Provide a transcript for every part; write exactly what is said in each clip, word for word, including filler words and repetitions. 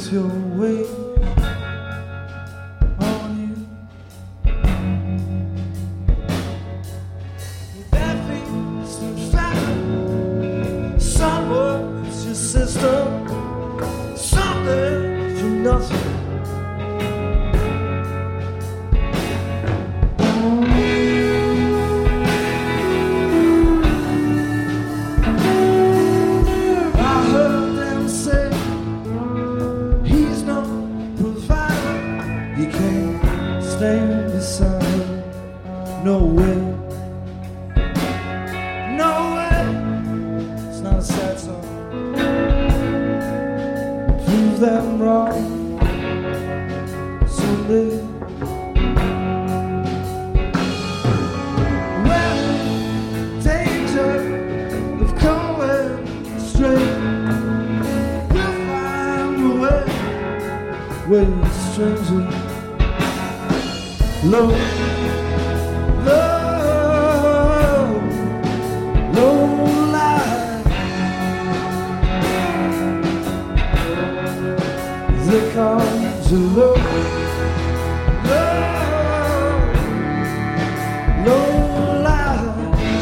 works your way on you. That thing's fat. Someone's your sister. Something from nothing. Stand beside her, no way, no way. It's not a sad song. Prove them wrong someday. Well, danger of going straight. We'll find a way with strangers. Low, low, low life. They call you low, low, low life.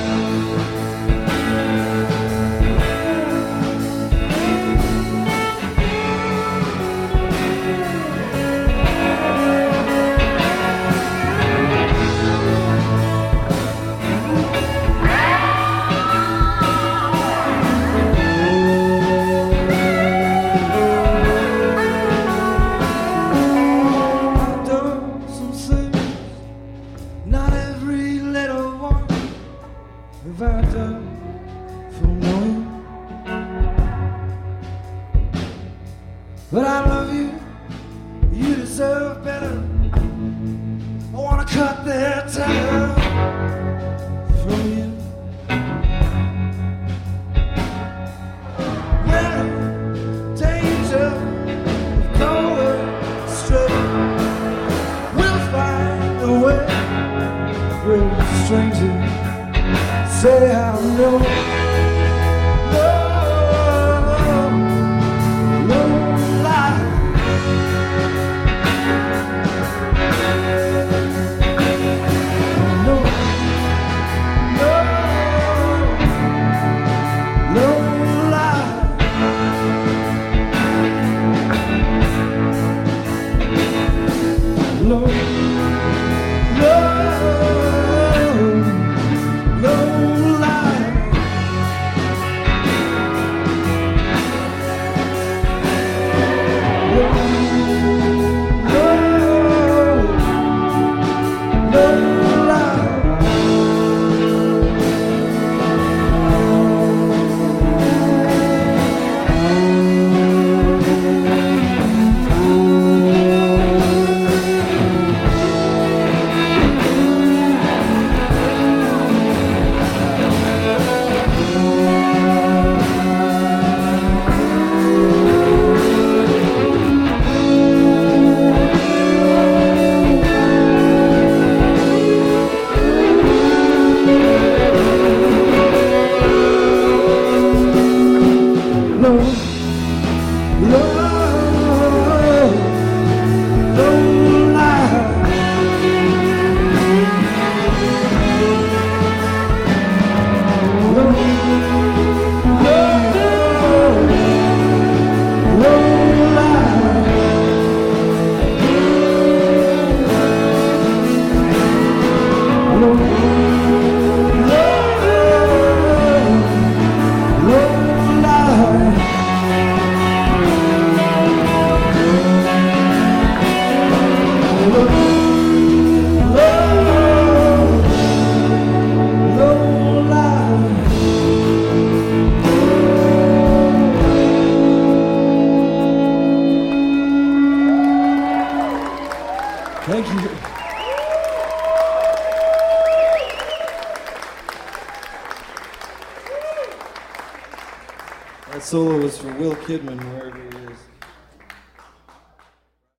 Have I done for knowing? But I love you, you deserve better. I wanna cut their tether from you. Well, danger of going straight. We'll find a way with strangers. Say I know, no, no lie. No, no, no lie. No, no. Thank you. That solo was for Will Kidman, wherever he is.